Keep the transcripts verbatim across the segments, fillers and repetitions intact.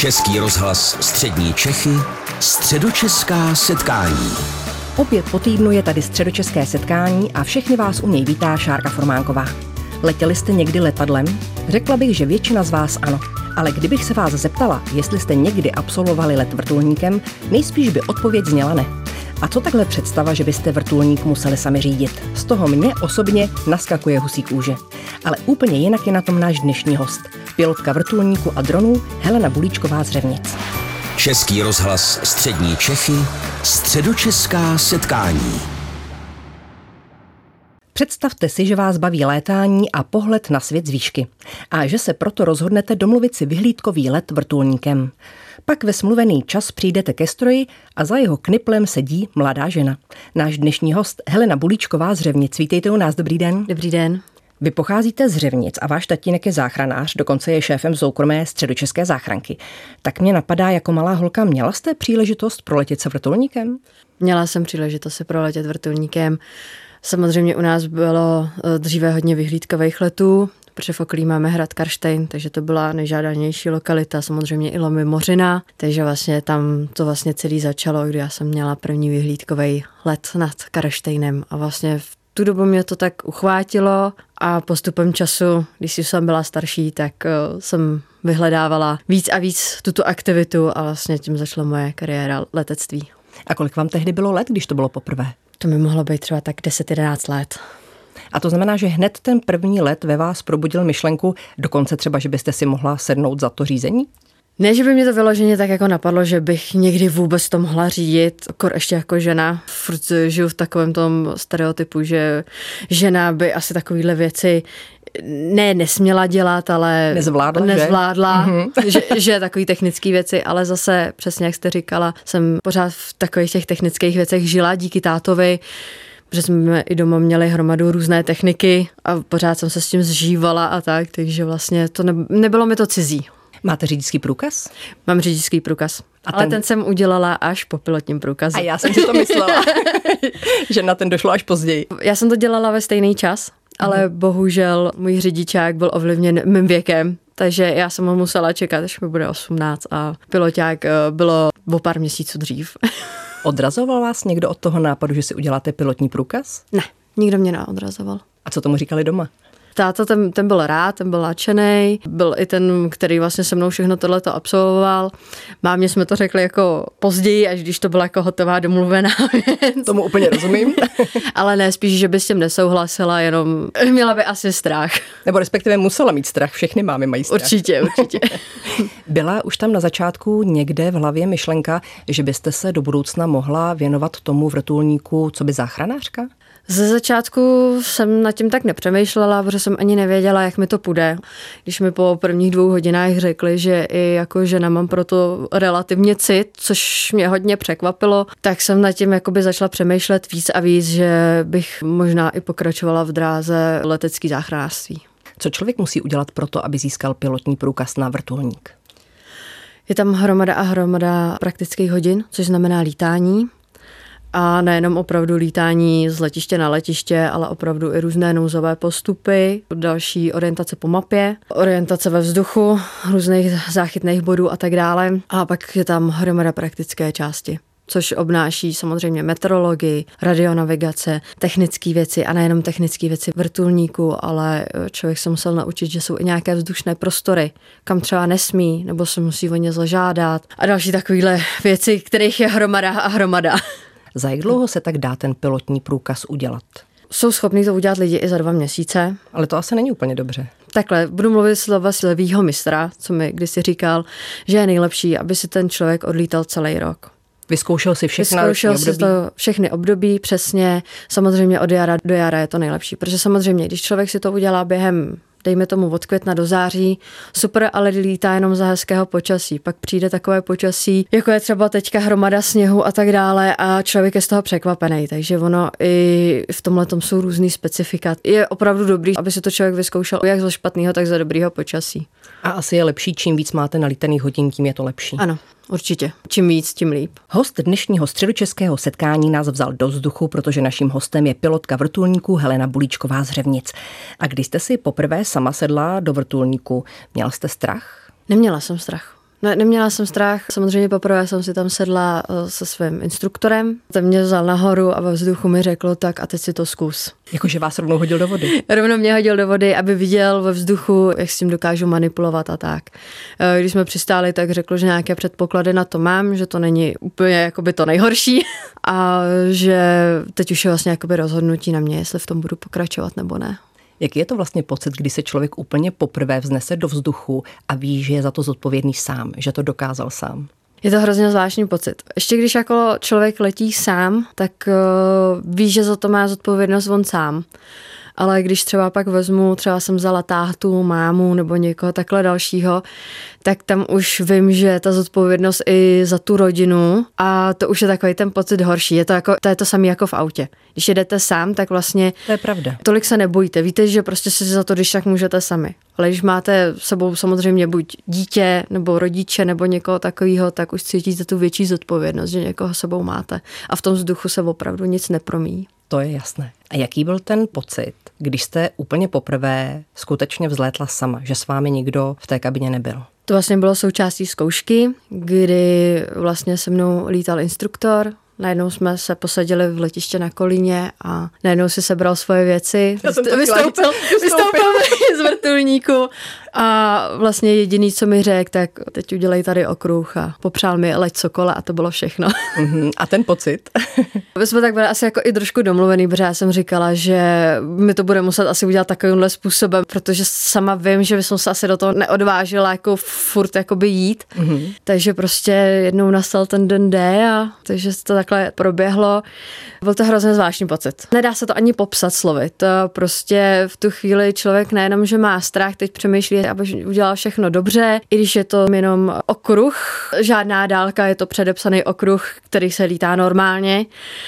Český rozhlas Střední Čechy, středočeská setkání. Opět po týdnu je tady středočeské setkání a všechny vás u něj vítá Šárka Formánková. Letěli jste někdy letadlem? Řekla bych, že většina z vás ano. Ale kdybych se vás zeptala, jestli jste někdy absolvovali let vrtulníkem, nejspíš by odpověď zněla ne. A co takhle představa, že byste vrtulník museli sami řídit? Z toho mě osobně naskakuje husí kůže. Ale úplně jinak je na tom náš dnešní host. Pilotka vrtulníku a dronů Helena Bulíčková z Řevnic. Český rozhlas Střední Čechy, středočeská setkání. Představte si, že vás baví létání a pohled na svět z výšky. A že se proto rozhodnete domluvit si vyhlídkový let vrtulníkem. Pak ve smluvený čas přijdete ke stroji a za jeho kniplem sedí mladá žena. Náš dnešní host Helena Bulíčková z Řevnic. Vítejte u nás, dobrý den. Dobrý den. Vy pocházíte z Řevnic a váš tatínek je záchranář, dokonce je šéfem soukromé středočeské záchranky. Tak mě napadá, jako malá holka, měla jste příležitost proletět se vrtulníkem? Měla jsem příležitost se proletět vrtulníkem. Samozřejmě u nás bylo dříve hodně vyhlídkových letů, protože v okolí máme hrad Karlštejn, takže to byla nejžádanější lokalita, samozřejmě i Lomy Mořina, takže vlastně tam to vlastně celý začalo, kdy já jsem měla první vyhlídkový let nad Karlštejnem a vlastně v tu dobu mě to tak uchvátilo a postupem času, když jsem byla starší, tak jsem vyhledávala víc a víc tuto aktivitu a vlastně tím začala moje kariéra letectví. A kolik vám tehdy bylo let, když to bylo poprvé? To mi mohlo být třeba tak deset jedenáct let. A to znamená, že hned ten první let ve vás probudil myšlenku, dokonce třeba, že byste si mohla sednout za to řízení? Ne, že by mě to vyloženě tak jako napadlo, že bych někdy vůbec to mohla řídit, akor ještě jako žena. Furt žiju v takovém tom stereotypu, že žena by asi takovýhle věci ne nesměla dělat, ale nezvládla, nezvládla že? že, že takový technické věci, ale zase přesně jak jste říkala, jsem pořád v takových těch technických věcech žila díky tátovi, protože jsme i doma měli hromadu různé techniky a pořád jsem se s tím zžívala a tak, takže vlastně to ne, nebylo mi to cizí. Máte řidičský průkaz? Mám řidičský průkaz. A ale ten... ten jsem udělala až po pilotním průkazu. A já jsem si to myslela, že na ten došlo až později. Já jsem to dělala ve stejný čas, ale mm. bohužel můj řidičák byl ovlivněn mým věkem, takže já jsem ho musela čekat, až mi bude osmnáct a piloťák bylo o pár měsíců dřív. Odrazoval vás někdo od toho nápadu, že si uděláte pilotní průkaz? Ne, nikdo mě neodrazoval. A co tomu říkali doma? Táta ten, ten byl rád, ten byl nadšenej, byl i ten, který vlastně se mnou všechno tohleto absolvoval. Mámě jsme to řekli jako později, až když to byla jako hotová domluvená věc. Tomu úplně rozumím. Ale ne, spíš, že by s tím nesouhlasila, jenom měla by asi strach. Nebo respektive musela mít strach, všechny mámy mají strach. Určitě, určitě. Byla už tam na začátku někde v hlavě myšlenka, že byste se do budoucna mohla věnovat tomu vrtulníku, co by záchranářka? Ze začátku jsem nad tím tak nepřemýšlela, protože jsem ani nevěděla, jak mi to půjde. Když mi po prvních dvou hodinách řekli, že i jako žena mám pro to relativně cit, což mě hodně překvapilo, tak jsem nad tím jakoby začala přemýšlet víc a víc, že bych možná i pokračovala v dráze letecký záchranářství. Co člověk musí udělat pro to, aby získal pilotní průkaz na vrtulník? Je tam hromada a hromada praktických hodin, což znamená lítání. A nejenom opravdu lítání z letiště na letiště, ale opravdu i různé nouzové postupy, další orientace po mapě, orientace ve vzduchu, různých záchytných bodů a tak dále. A pak je tam hromada praktické části, což obnáší samozřejmě meteorologii, radionavigace, technické věci a nejenom technické věci vrtulníku, ale člověk se musel naučit, že jsou i nějaké vzdušné prostory, kam třeba nesmí, nebo se musí o ně zažádat a další takovéhle věci, kterých je hromada a hromada. Za jak dlouho se tak dá ten pilotní průkaz udělat? Jsou schopní to udělat lidi i za dva měsíce. Ale to asi není úplně dobře. Takhle, budu mluvit slova slevýho mistra, co mi kdysi říkal, že je nejlepší, aby si ten člověk odlítal celý rok. Vyzkoušel si všechny Vyzkoušel si to všechny období, přesně. Samozřejmě od jara do jara je to nejlepší, protože samozřejmě, když člověk si to udělá během dejme tomu od května do září, super, ale lítá jenom za hezkého počasí. Pak přijde takové počasí, jako je třeba teďka hromada sněhu a tak dále a člověk je z toho překvapený. Takže ono i v tomhletom jsou různý specifika. Je opravdu dobrý, aby si to člověk vyzkoušel jak za špatného, tak za dobrýho počasí. A asi je lepší, čím víc máte nalítaných hodin, tím je to lepší. Ano. Určitě. Čím víc, tím líp. Host dnešního středočeského setkání nás vzal do vzduchu, protože naším hostem je pilotka vrtulníku Helena Bulíčková z Řevnic. A když jste si poprvé sama sedla do vrtulníku, měla jste strach? Neměla jsem strach. Ne, neměla jsem strach, samozřejmě poprvé jsem si tam sedla se svým instruktorem, ten mě vzal nahoru a ve vzduchu mi řekl, tak a teď si to zkus. Jakože vás rovnou hodil do vody? Rovnou mě hodil do vody, aby viděl ve vzduchu, jak s tím dokážu manipulovat a tak. Když jsme přistáli, tak řekl, že nějaké předpoklady na to mám, že to není úplně jakoby to nejhorší a že teď už je vlastně jakoby rozhodnutí na mě, jestli v tom budu pokračovat nebo ne. Jaký je to vlastně pocit, kdy se člověk úplně poprvé vznese do vzduchu a ví, že je za to zodpovědný sám, že to dokázal sám? Je to hrozně zvláštní pocit. Ještě když jako člověk letí sám, tak uh, ví, že za to má zodpovědnost on sám. Ale když třeba pak vezmu, třeba jsem vzala tátu, mámu nebo někoho takhle dalšího, tak tam už vím, že ta zodpovědnost i za tu rodinu a to už je takový ten pocit horší. Je to, jako, to je to samé jako v autě. Když jedete sám, tak vlastně to je pravda. Tolik se nebojíte. Víte, že prostě si za to, když tak můžete sami. Ale když máte s sebou samozřejmě buď dítě nebo rodiče nebo někoho takového, tak už cítíte tu větší zodpovědnost, že někoho sebou máte. A v tom vzduchu se opravdu nic nepromíjí. To je jasné. A jaký byl ten pocit, když jste úplně poprvé skutečně vzlétla sama, že s vámi nikdo v té kabině nebyl? To vlastně bylo součástí zkoušky, kdy vlastně se mnou lítal instruktor. Najednou jsme se posadili v letiště na Kolíně a najednou si sebral svoje věci. Vystoupil, vystoupil, vystoupil z vrtulníku a vlastně jediný, co mi řekl, tak teď udělej tady okruh a popřál mi leď Sokola a to bylo všechno. Mm-hmm. A ten pocit? My jsme tak byli asi jako i trošku domluvený, protože já jsem říkala, že mi to bude muset asi udělat takovýmhle způsobem, protože sama vím, že jsem se asi do toho neodvážila jako furt jakoby jít. Mm-hmm. Takže prostě jednou nastal ten den D a takže to takhle proběhlo. Byl to hrozně zvláštní pocit. Nedá se to ani popsat slovy. To prostě v tu chvíli člověk nejenom, že má strach, teď přemýšlí, aby udělal všechno dobře, i když je to jenom okruh, žádná dálka, je to předepsaný okruh, který se lítá normálně,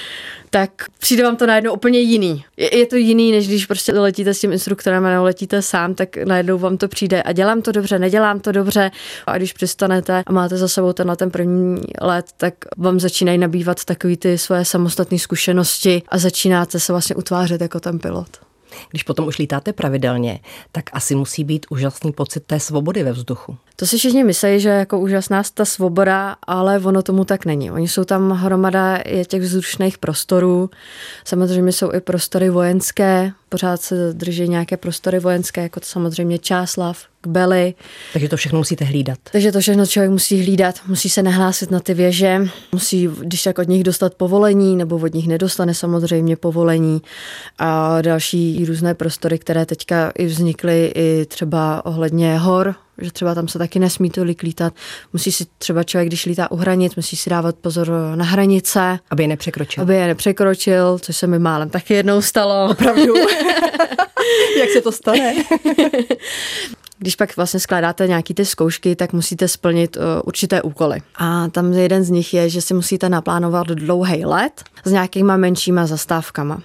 tak přijde vám to najednou úplně jiný. Je, je to jiný, než když prostě letíte s tím instruktorem a nebo letíte sám, tak najednou vám to přijde a dělám to dobře, nedělám to dobře. A když přistanete a máte za sebou tenhle ten první let, tak vám začínají nabývat takový ty svoje samostatné zkušenosti a začínáte se vlastně utvářet jako ten pilot. Když potom už lítáte pravidelně, tak asi musí být úžasný pocit té svobody ve vzduchu. To si všichni myslí, že jako úžasná ta svoboda, ale ono tomu tak není. Oni jsou tam hromada je těch vzdušných prostorů, samozřejmě jsou i prostory vojenské, pořád se drží nějaké prostory vojenské, jako to samozřejmě Čáslav, Kbely. Takže to všechno musíte hlídat. Takže to všechno člověk musí hlídat, musí se nahlásit na ty věže, musí, když tak od nich dostat povolení, nebo od nich nedostane samozřejmě povolení a další různé prostory, které teďka i vznikly i třeba ohledně hor, že třeba tam se taky nesmí tolik lítat. Musí si třeba člověk, když lítá u hranic, musí si dávat pozor na hranice. Aby je nepřekročil. Aby je nepřekročil, což se mi málem taky jednou stalo. Opravdu? Jak se to stane? Když pak vlastně skládáte nějaký ty zkoušky, tak musíte splnit uh, určité úkoly. A tam jeden z nich je, že si musíte naplánovat dlouhý let s nějakýma menšíma zastávkama.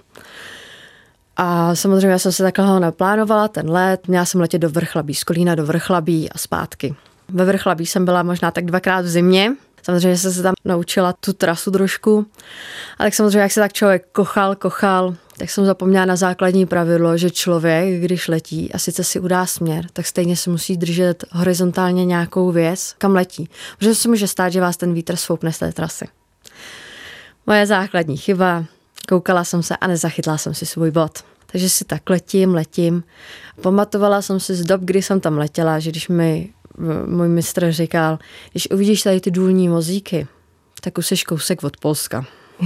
A samozřejmě já jsem se takhle ho naplánovala, ten let, měla jsem letět do Vrchlabí, z Kolína do Vrchlabí a zpátky. Ve Vrchlabí jsem byla možná tak dvakrát v zimě, samozřejmě jsem se tam naučila tu trasu trošku, a tak samozřejmě, jak se tak člověk kochal, kochal, tak jsem zapomněla na základní pravidlo, že člověk, když letí a sice si udá směr, tak stejně si musí držet horizontálně nějakou věc, kam letí. Protože se může stát, že vás ten vítr svoupne z té trasy. Moje základní chyba, koukala jsem se a nezachytla jsem si svůj bod. Takže si tak letím, letím. Pamatovala jsem si z dob, kdy jsem tam letěla, že když mi můj mistr říkal, když uvidíš tady ty důlní vozíky, tak už jsi kousek od Polska.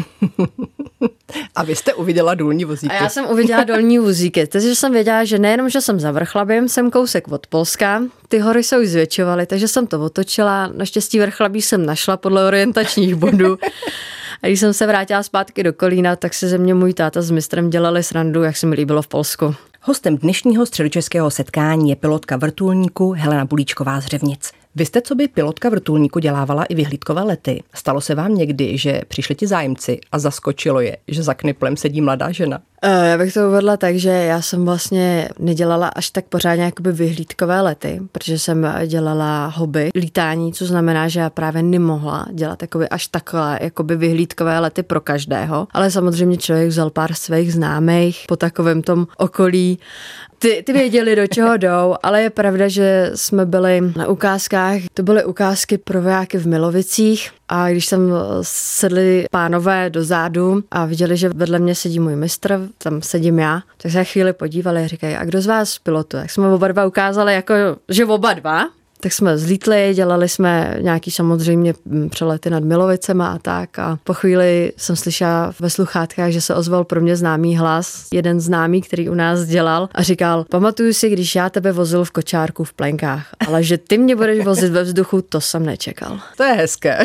A vy jste uviděla důlní vozíky. A já jsem uviděla důlní vozíky. Takže jsem věděla, že nejenom, že jsem za Vrchlabím, jsem kousek od Polska, ty hory se už zvětšovaly, takže jsem to otočila. Naštěstí Vrchlabí jsem našla podle orientačních bodů. A když jsem se vrátila zpátky do Kolína, tak se ze mě můj táta s mistrem dělali srandu, jak se mi líbilo v Polsku. Hostem dnešního středočeského setkání je pilotka vrtulníku Helena Bulíčková z Řevnic. Vy jste co by pilotka vrtulníku dělávala i vyhlídkové lety. Stalo se vám někdy, že přišli ti zájemci a zaskočilo je, že za kniplem sedí mladá žena? Já bych to uvedla tak, že já jsem vlastně nedělala až tak pořádně jakoby vyhlídkové lety, protože jsem dělala hobby lítání, co znamená, že já právě nemohla dělat jakoby až takhle jakoby vyhlídkové lety pro každého, ale samozřejmě člověk vzal pár svých známých po takovém tom okolí. Ty, ty věděli, do čeho jdou, ale je pravda, že jsme byli na ukázkách. To byly ukázky pro vojáky v Milovicích a když tam sedli pánové dozadu a viděli, že vedle mě sedí můj mistr, tam sedím já, tak se chvíli podívali a říkají, a kdo z vás pilotuje? Tak jsme oba dva ukázali, jako, že oba dva. Tak jsme zlítli, dělali jsme nějaký samozřejmě přelety nad Milovicema a tak a po chvíli jsem slyšela ve sluchátkách, že se ozval pro mě známý hlas, jeden známý, který u nás dělal a říkal, pamatuju si, když já tebe vozil v kočárku v plenkách, ale že ty mě budeš vozit ve vzduchu, to jsem nečekal. To je hezké.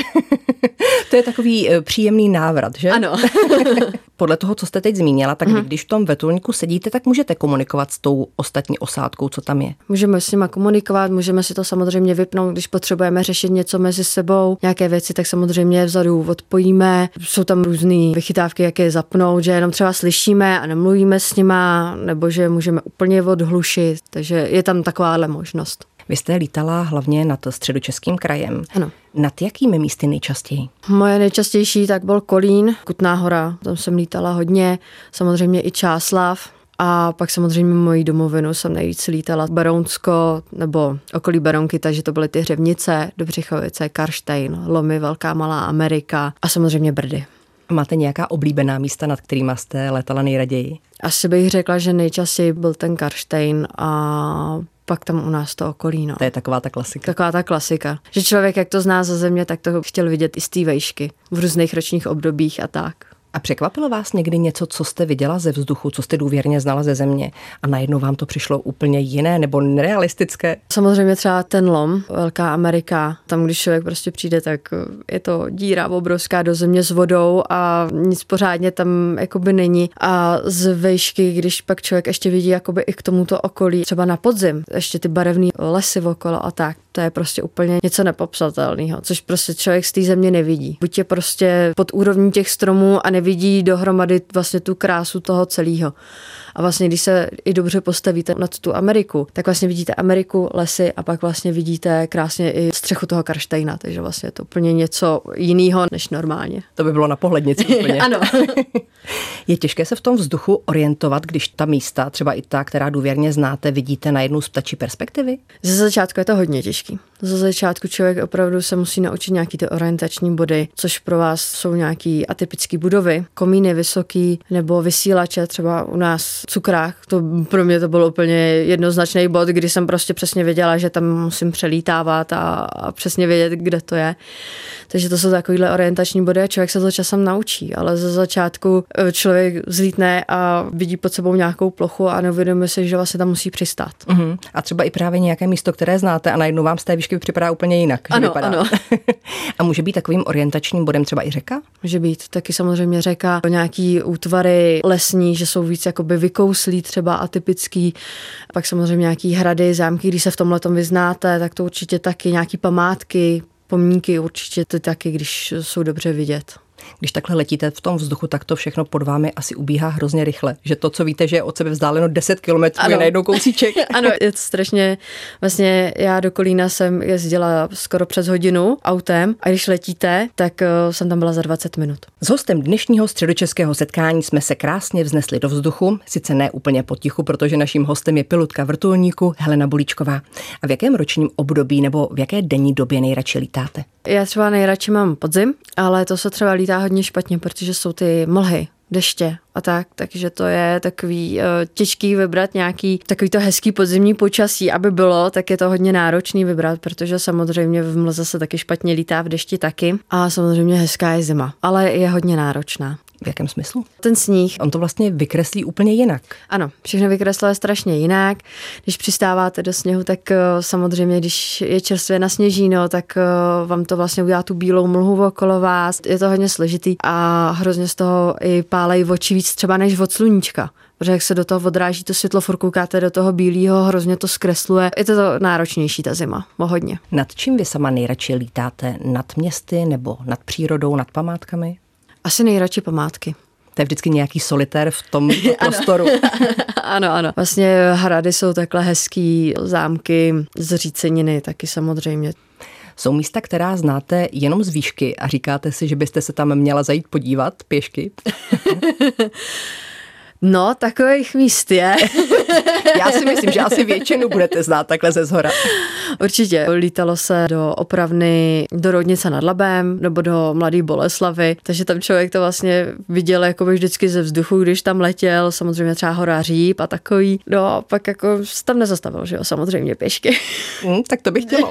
To je takový příjemný návrat, že? Ano. Podle toho, co jste teď zmínila, tak vy, když v tom vrtulníku sedíte, tak můžete komunikovat s tou ostatní osádkou, co tam je. Můžeme s nima komunikovat, můžeme si to samozřejmě vypnout, když potřebujeme řešit něco mezi sebou, nějaké věci, tak samozřejmě vzadu odpojíme. Jsou tam různé vychytávky, jak je zapnout, že jenom třeba slyšíme a nemluvíme s nima, nebo že můžeme úplně odhlušit, takže je tam takováhle možnost. Vy jste lítala hlavně nad Středočeským krajem. Ano. Nad jakými místy nejčastěji? Moje nejčastější tak byl Kolín, Kutná Hora, tam jsem lítala hodně, samozřejmě i Čáslav a pak samozřejmě mojí domovinu jsem nejvíc lítala Berounsko nebo okolí Berounky, takže to byly ty Hřevnice, Dobřichovice, Karštejn, Lomy, Velká Malá Amerika a samozřejmě Brdy. Máte nějaká oblíbená místa, nad kterýma jste létala nejraději? Asi bych řekla, že nejčastěji byl ten Karštejn a pak tam u nás to okolí. No. To je taková ta klasika. Taková ta klasika. Že člověk, jak to zná ze země, tak to chtěl vidět i z té vejšky v různých ročních obdobích a tak. A překvapilo vás někdy něco, co jste viděla ze vzduchu, co jste důvěrně znala ze země a najednou vám to přišlo úplně jiné nebo nerealistické? Samozřejmě třeba ten lom, Velká Amerika, tam když člověk prostě přijde, tak je to díra obrovská do země s vodou a nic pořádně tam jakoby není. A z vejšky, když pak člověk ještě vidí jakoby i k tomuto okolí, třeba na podzim, ještě ty barevné lesy okolo a tak, to je prostě úplně něco nepopsatelného, což prostě člověk z té země nevidí. Buď je prostě pod úrovní těch stromů a nevidí dohromady vlastně tu krásu toho celého. A vlastně, když se i dobře postavíte nad tu Ameriku, tak vlastně vidíte Ameriku, lesy a pak vlastně vidíte krásně i střechu toho Karštejna, takže vlastně je to úplně něco jiného než normálně. To by bylo na pohlednici úplně. Ano. Je těžké se v tom vzduchu orientovat, když ta místa, třeba i ta, která důvěrně znáte, vidíte najednou z ptačí perspektivy? Ze začátku je to hodně těžký. Ze začátku člověk opravdu se musí naučit nějaký ty orientační body, což pro vás jsou nějaký atypické budovy, komíny vysoký nebo vysílače, třeba u nás v Cukrách. To pro mě to byl úplně jednoznačný bod, kdy jsem prostě přesně věděla, že tam musím přelítávat a, a přesně vědět, kde to je. Takže to jsou takovýhle orientační body a člověk se to časem naučí, ale ze začátku člověk zlítne a vidí pod sebou nějakou plochu a neuvědomuje si, že vlastně tam musí přistát. Uh-huh. A třeba i právě nějaké místo, které znáte a najednou vám z té výšky připadá úplně jinak. Ano, vypadá. ano. A může být takovým orientačním bodem třeba i řeka? Může být taky samozřejmě řeka, nějaký útvary lesní, že jsou víc jakoby vykouslí, třeba atypický. Pak samozřejmě nějaký hrady, zámky, když se v tomhletom vyznáte, tak to určitě taky nějaký památky, pomníky určitě to taky, když jsou dobře vidět. Když takhle letíte v tom vzduchu, tak to všechno pod vámi asi ubíhá hrozně rychle. Že to, co víte, že je od sebe vzdáleno deset kilometrů, je najednou kousíček. Ano, je to strašně, vlastně já do Kolína jsem jezdila skoro přes hodinu autem a když letíte, tak jsem tam byla za dvacet minut. S hostem dnešního středočeského setkání jsme se krásně vznesli do vzduchu, sice ne úplně potichu, protože naším hostem je pilotka vrtulníku Helena Bolíčková. A v jakém ročním období nebo v jaké denní době nejradši lítáte? Já třeba nejradši mám podzim, ale to se třeba lítá hodně špatně, protože jsou ty mlhy, deště a tak, takže to je takový uh, těžký vybrat nějaký takový to hezký podzimní počasí, aby bylo, tak je to hodně náročný vybrat, protože samozřejmě v mlze se taky špatně lítá, v dešti taky a samozřejmě hezká je zima, ale je hodně náročná. V jakém smyslu? Ten sníh. On to vlastně vykreslí úplně jinak. Ano, všechno vykresluje strašně jinak. Když přistáváte do sněhu, tak uh, samozřejmě, když je čerstvě nasněžíno, tak uh, vám to vlastně udělá tu bílou mlhu okolo vás. Je to hodně složitý a hrozně z toho i pálejí oči víc třeba než od sluníčka. Protože jak se do toho odráží to světlo, furt koukáte do toho bílého, hrozně to zkresluje. Je to, to náročnější ta zima, o hodně. Nad čím vy sama nejradši lítáte? Nad městy nebo nad přírodou, nad památkami? Asi nejradši památky. To je vždycky nějaký solitér v tom prostoru. Ano, ano. Vlastně hrady jsou takhle hezký, zámky, zříceniny taky samozřejmě. Jsou místa, která znáte jenom z výšky a říkáte si, že byste se tam měla zajít podívat pěšky? No, takových míst je. Já si myslím, že asi většinu budete znát takhle ze zhora. Určitě. Lítalo se do Opravny, do Roudnice nad Labem nebo do Mladé Boleslavy, takže tam člověk to vlastně viděl jako vždycky ze vzduchu, když tam letěl, samozřejmě třeba Hora Říp a takový. No a pak jako se tam nezastavil, že jo, samozřejmě pěšky. Hmm, tak to bych chtěla.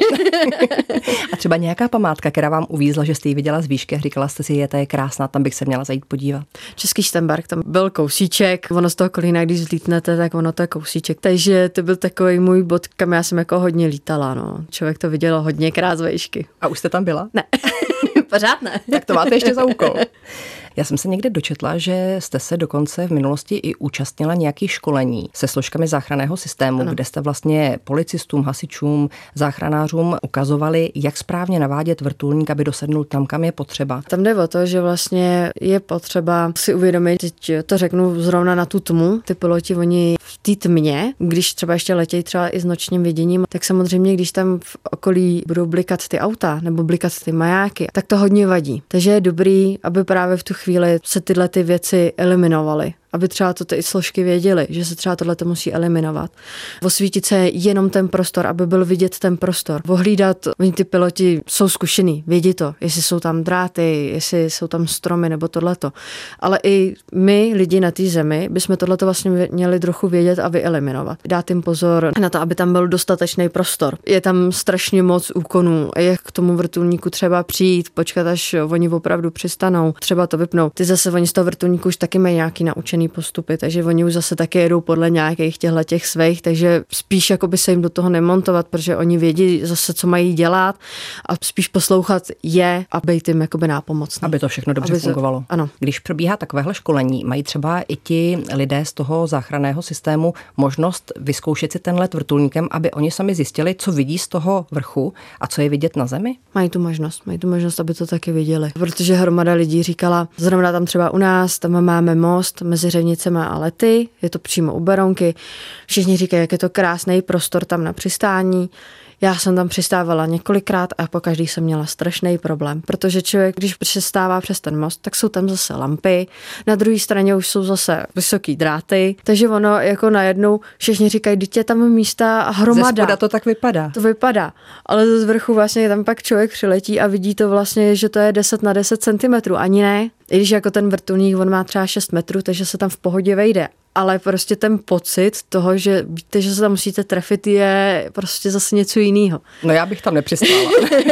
A třeba nějaká památka, která vám uvízla, že jste ji viděla z výšky a říkala jste si, je, to je krásná, tam bych se měla zajít podívat. Český Štenberg, tam byl kousíček, ono z toho Kolína, když zlítnete, tak ono to je kousíček. Takže to byl takový můj bod, kam já jsem jako hodně lítala, no. Člověk to viděl hodněkrát z výšky. A už jste tam byla? Ne, pořád ne. Tak to máte ještě za úkol. Já jsem se někde dočetla, že jste se dokonce v minulosti i účastnila nějakých školení se složkami záchranného systému, ano. kde jste vlastně policistům, hasičům, záchranářům ukazovali, jak správně navádět vrtulník, aby dosednul tam, kam je potřeba. Tam jde o to, že vlastně je potřeba si uvědomit, že to řeknu zrovna na tu tmu, ty piloti, oni v té tmě, když třeba ještě letějí třeba i s nočním viděním, tak samozřejmě, když tam v okolí budou blikat ty auta nebo blikat ty majáky, tak to hodně vadí. Takže je dobrý, aby právě v tu chvíli se tyhle ty věci eliminovaly. Aby třeba to ty složky věděly, že se třeba tohle to musí eliminovat. Osvítit se jenom ten prostor, aby byl vidět ten prostor. Ohlídat, oni ty piloti jsou zkušený, vědí to, jestli jsou tam dráty, jestli jsou tam stromy nebo tohleto. Ale i my, lidi na té zemi, bychom tohleto vlastně měli trochu vědět a vyeliminovat. Dát jim pozor na to, aby tam byl dostatečný prostor. Je tam strašně moc úkonů, jak k tomu vrtulníku třeba přijít, počkat, až oni opravdu přistanou, třeba to vypnou. Ty zase oni z toho vrtulníku už taky mají nějaký naučený postupy, takže oni už zase taky jedou podle nějakých těchto těch svých, takže spíš jakoby se jim do toho nemontovat, protože oni vědí zase, co mají dělat a spíš poslouchat je a být jim jakoby nápomocný. Aby to všechno dobře Aby fungovalo. To, ano. Když probíhá takovéhle školení, mají třeba i ti lidé z toho záchranného systému možnost vyzkoušet si ten let vrtulníkem, aby oni sami zjistili, co vidí z toho vrchu a co je vidět na zemi? Mají tu možnost, mají tu možnost, aby to taky viděli. Protože hromada lidí říkala, zrovna tam třeba u nás, tam máme most mezi Řevnicema a Lety, je to přímo u Berounky. Všichni říkají, jak je to krásný prostor tam na přistání. Já jsem tam přistávala několikrát a po každý jsem měla strašný problém, protože člověk, když přistává přes ten most, tak jsou tam zase lampy, na druhé straně už jsou zase vysoký dráty, takže ono jako najednou všichni říkají, dítě tam místa hromada. Ze spoda to tak vypadá. To vypadá, ale z vrchu vlastně tam pak člověk přiletí a vidí to vlastně, že to je deset na deset centimetrů, ani ne. I když jako ten vrtulník, on má třeba šest metrů, takže se tam v pohodě vejde. Ale prostě ten pocit toho, že víte, že se tam musíte trefit, je prostě zase něco jiného. No já bych tam nepřistála.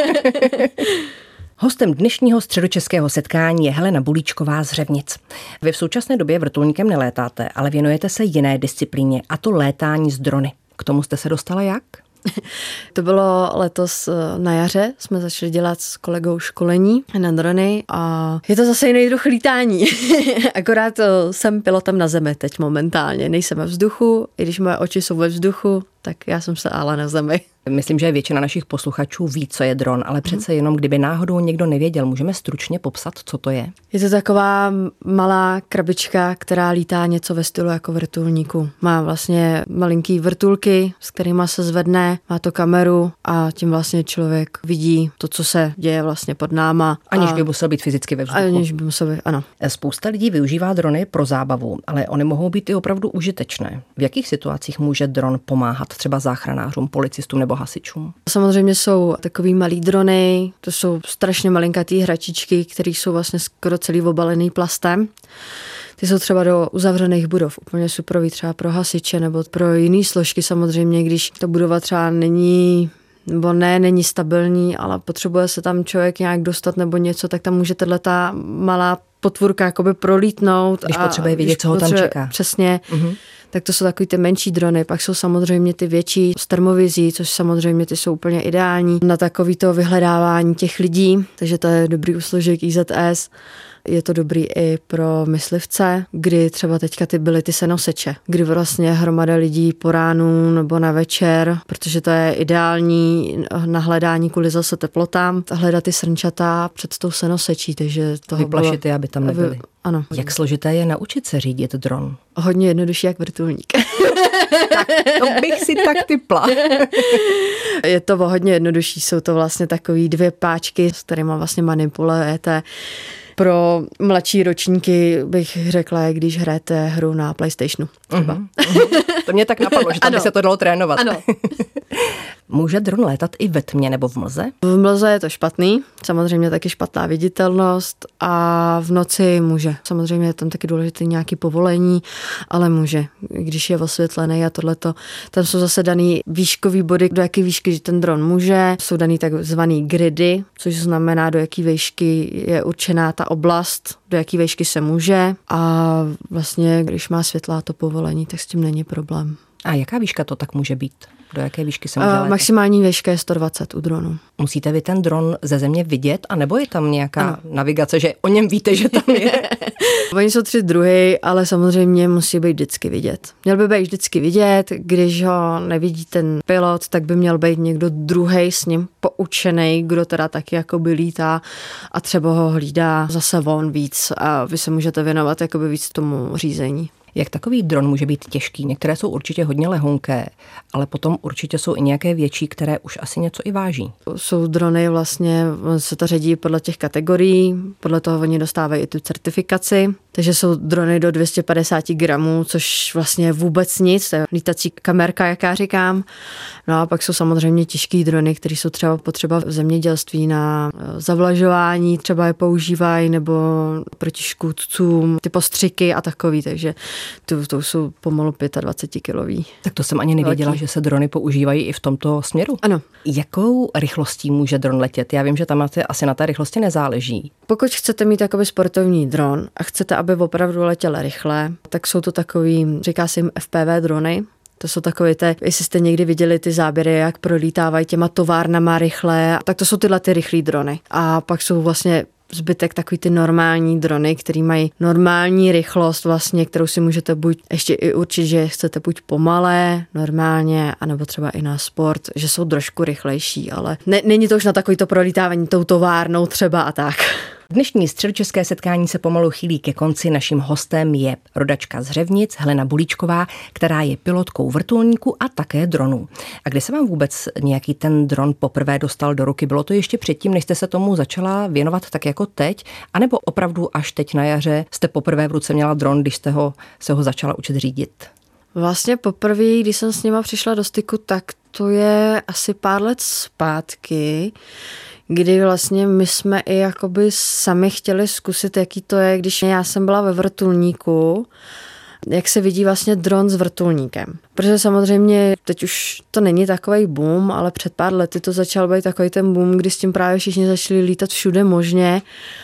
Hostem dnešního středočeského setkání je Helena Bulíčková z Řevnic. Vy v současné době vrtulníkem nelétáte, ale věnujete se jiné disciplíně, a to létání z drony. K tomu jste se dostala jak? To bylo letos na jaře, jsme začali dělat s kolegou školení na drony a je to zase jiný druh lítání. Akorát jsem pilotem na zemi teď momentálně, nejsem ve vzduchu, i když moje oči jsou ve vzduchu, tak já jsem se ale na zemi. Myslím, že většina našich posluchačů ví, co je dron, ale přece jenom, kdyby náhodou někdo nevěděl, můžeme stručně popsat, co to je? Je to taková malá krabička, která lítá něco ve stylu jako vrtulníku. Má vlastně malinký vrtulky, s kterýma se zvedne, má to kameru a tím vlastně člověk vidí to, co se děje vlastně pod náma. Aniž a... by musel být fyzicky ve vzduchu. Aniž by musel být, ano. Spousta lidí využívá drony pro zábavu, ale oni mohou být i opravdu užitečné. V jakých situacích může dron pomáhat třeba záchranářům, policistům nebo hasičům? Samozřejmě jsou takový malý drony, to jsou strašně malinkatý hračičky, které jsou vlastně skoro celý obalený plastem. Ty jsou třeba do uzavřených budov, úplně superový třeba pro hasiče nebo pro jiné složky samozřejmě, když ta budova třeba není, nebo ne, není stabilní, ale potřebuje se tam člověk nějak dostat nebo něco, tak tam může tato malá potvůrka jakoby prolítnout. Když a potřebuje vidět, co ho tam čeká. Přesně. Mm-hmm. Tak to jsou takový ty menší drony, pak jsou samozřejmě ty větší s termovizí, což samozřejmě ty jsou úplně ideální na takovýto vyhledávání těch lidí, takže to je dobrý úsložek I Z S. Je to dobrý i pro myslivce, kdy třeba teďka ty byly ty senoseče, kdy vlastně hromada lidí po ránu nebo na večer, protože to je ideální na hledání kvůli zase teplotám, hledat ty srnčata před tou senosečí, takže toho vyplašit je, aby tam nebyly. ano. Jak složité je naučit se řídit dron? Hodně jednodušší jak vrtulník. Tak to bych si tak tipla. Je to hodně jednodušší, jsou to vlastně takový dvě páčky, s kterými vlastně manipulujete. Pro mladší ročníky bych řekla, jak když hrajete hru na PlayStationu. Třeba. Uh-huh, uh-huh. To mě tak napadlo, že tam by se to dalo trénovat. Ano. Může dron létat i ve tmě nebo v mlze? V mlze je to špatný, samozřejmě taky špatná viditelnost a v noci může. Samozřejmě je tam taky důležité nějaké povolení, ale může, když je osvětlený a tohleto. Tam jsou zase daný výškový body, do jaké výšky ten dron může. Jsou daný takzvaný gridy, což znamená, do jaké výšky je určená ta oblast, do jaké výšky se může a vlastně, když má světla to povolení, tak s tím není problém. A jaká výška to tak může být? Do jaké výšky se může létat? Maximální výška je sto dvacet u dronu. Musíte vy ten dron ze země vidět, anebo je tam nějaká ano. navigace, že o něm víte, že tam je? Oni jsou tři druhy, ale samozřejmě musí být vždycky vidět. Měl by být vždycky vidět, když ho nevidí ten pilot, tak by měl být někdo druhej s ním poučený, kdo teda taky jakoby lítá a třeba ho hlídá zase on víc a vy se můžete věnovat jakoby víc tomu řízení. Jak takový dron může být těžký? Některé jsou určitě hodně lehonké, ale potom určitě jsou i nějaké větší, které už asi něco i váží. Jsou drony vlastně, se to řadí podle těch kategorií, podle toho oni dostávají i tu certifikaci, takže jsou drony do dvě stě padesát gramů, což vlastně je vůbec nic, to je lítací kamerka, jak já říkám. No a pak jsou samozřejmě těžký drony, které jsou třeba potřeba v zemědělství na zavlažování, třeba je používají, nebo proti škůdcům, ty postřiky a takový, takže To, to jsou pomalu dvacet pět kilový. Tak to jsem ani nevěděla, Letí. Že se drony používají i v tomto směru. Ano. Jakou rychlostí může dron letět? Já vím, že tam asi na té rychlosti nezáleží. Pokud chcete mít takový sportovní dron a chcete, aby opravdu letěl rychle, tak jsou to takový, říká se jim F P V drony. To jsou takové ty, jestli jste někdy viděli ty záběry, jak prolítávají těma továrnama rychle, tak to jsou tyhle ty rychlý drony. A pak jsou vlastně zbytek takový ty normální drony, který mají normální rychlost vlastně, kterou si můžete buď ještě i určit, že chcete buď pomalé, normálně, anebo třeba i na sport, že jsou trošku rychlejší, ale ne, není to už na takovýto prolítávání tou továrnou třeba a tak. Dnešní středočeské setkání se pomalu chýlí ke konci. Naším hostem je rodačka z Řevnic Helena Bulíčková, která je pilotkou vrtulníku a také dronů. A kde se vám vůbec nějaký ten dron poprvé dostal do ruky? Bylo to ještě předtím, než jste se tomu začala věnovat tak jako teď? A nebo opravdu až teď na jaře jste poprvé v ruce měla dron, když jste ho, se ho začala učit řídit? Vlastně poprvé, když jsem s nima přišla do styku, tak to je asi pár let zpátky, kdy vlastně my jsme i jakoby sami chtěli zkusit, jaký to je, když já jsem byla ve vrtulníku, jak se vidí vlastně dron s vrtulníkem. Protože samozřejmě teď už to není takovej boom, ale před pár lety to začal být takový ten boom, kdy s tím právě všichni začali lítat všude možně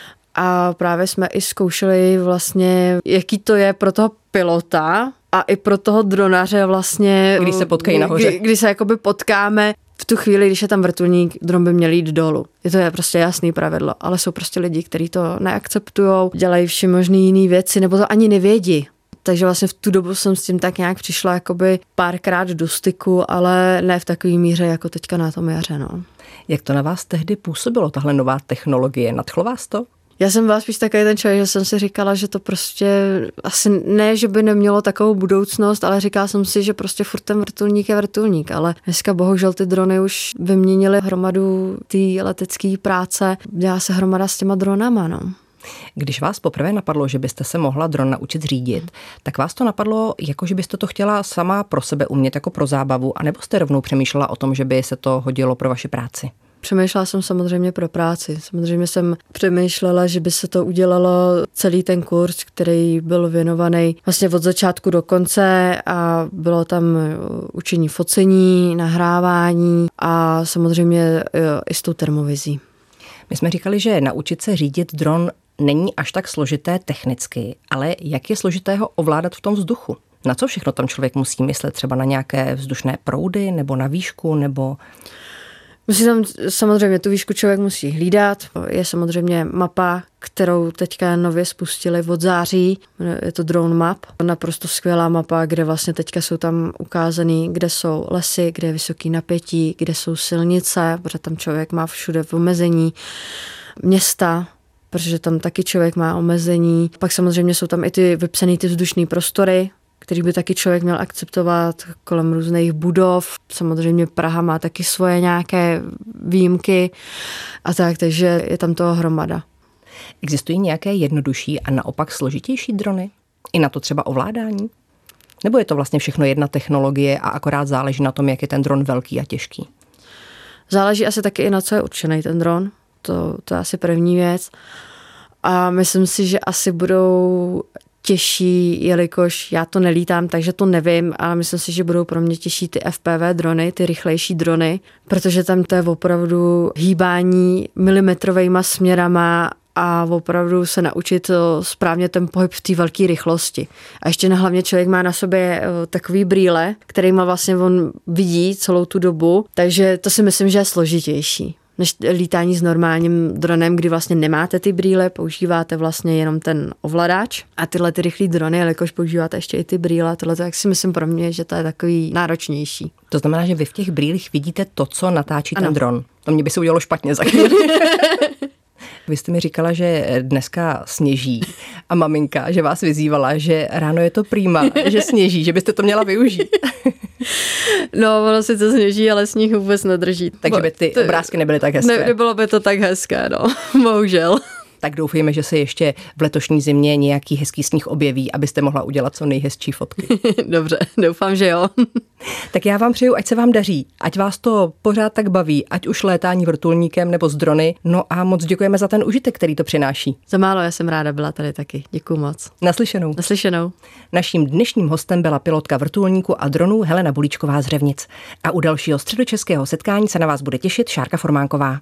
a právě jsme i zkoušeli vlastně, jaký to je pro toho pilota a i pro toho dronaře vlastně. Když se potkají nahoře. Kdy, kdy se jakoby potkáme. V tu chvíli, když je tam vrtulník, dron by měl jít dolů. Je to je prostě jasný pravidlo, ale jsou prostě lidi, kteří to neakceptujou, dělají vše možné jiné věci, nebo to ani nevědí. Takže vlastně v tu dobu jsem s tím tak nějak přišla jakoby párkrát do styku, ale ne v takové míře jako teďka na tom jaře. No. Jak to na vás tehdy působilo, tahle nová technologie? Nadchlo vás to? Já jsem byla spíš takový ten člověk, že jsem si říkala, že to prostě asi ne, že by nemělo takovou budoucnost, ale říkala jsem si, že prostě furt ten vrtulník je vrtulník, ale dneska bohužel ty drony už vyměnily hromadu té letecké práce, dělá se hromada s těma dronama, no. Když vás poprvé napadlo, že byste se mohla dron naučit řídit, tak vás to napadlo, jako že byste to chtěla sama pro sebe umět, jako pro zábavu, anebo jste rovnou přemýšlela o tom, že by se to hodilo pro vaši práci? Přemýšlela jsem samozřejmě pro práci. Samozřejmě jsem přemýšlela, že by se to udělalo celý ten kurz, který byl věnovaný vlastně od začátku do konce a bylo tam učení focení, nahrávání a samozřejmě i s tou termovizí. My jsme říkali, že naučit se řídit dron není až tak složité technicky, ale jak je složité ho ovládat v tom vzduchu? Na co všechno tam člověk musí myslet? Třeba na nějaké vzdušné proudy nebo na výšku nebo... Musí tam samozřejmě tu výšku člověk musí hlídat. Je samozřejmě mapa, kterou teďka nově spustili od září. Je to Drone Map. Naprosto skvělá mapa, kde vlastně teďka jsou tam ukázaný, kde jsou lesy, kde je vysoký napětí, kde jsou silnice, protože tam člověk má všude v omezení, města. protože tam taky člověk má omezení. Pak samozřejmě jsou tam i ty vypsané ty vzdušné prostory, který by taky člověk měl akceptovat kolem různých budov. Samozřejmě Praha má taky svoje nějaké výjimky a tak, takže je tam toho hromada. Existují nějaké jednodušší a naopak složitější drony? I na to třeba ovládání? Nebo je to vlastně všechno jedna technologie a akorát záleží na tom, jak je ten dron velký a těžký? Záleží asi taky i na co je určený ten dron. To, to je asi první věc. A myslím si, že asi budou těžší, jelikož já to nelítám, takže to nevím, ale myslím si, že budou pro mě těžší ty F P V drony, ty rychlejší drony, protože tam to je opravdu hýbání milimetrovejma směrama a opravdu se naučit správně ten pohyb v té velké rychlosti. A ještě na hlavně člověk má na sobě takový brýle, kterýma vlastně on vidí celou tu dobu, takže to si myslím, že je složitější než lítání s normálním dronem, kdy vlastně nemáte ty brýle, používáte vlastně jenom ten ovladač a tyhle ty rychlý drony, jelikož používáte ještě i ty brýle, tohle tak si myslím pro mě, že to je takový náročnější. To znamená, že vy v těch brýlích vidíte to, co natáčí ano. ten dron. To mě by se udělalo špatně za chvíli. Vy jste mi říkala, že dneska sněží a maminka, že vás vyzývala, že ráno je to prýma, že sněží, že byste to měla využít. No, ono sice sněží, ale sníh vůbec nedrží. Takže by ty obrázky nebyly tak hezké. Ne, nebylo by to tak hezké, no, bohužel. Tak doufejme, že se ještě v letošní zimě nějaký hezký sníh objeví, abyste mohla udělat co nejhezčí fotky. Dobře, doufám, že jo. Tak já vám přeju, ať se vám daří, ať vás to pořád tak baví, ať už létání vrtulníkem nebo z drony. No a moc děkujeme za ten užitek, který to přináší. Za málo, já jsem ráda byla tady taky. Děkuju moc. Naslyšenou. Naslyšenou. Naším dnešním hostem byla pilotka vrtulníku a dronů Helena Bulíčková z Řevnic. A u dalšího středočeského setkání se na vás bude těšit Šárka Formánková.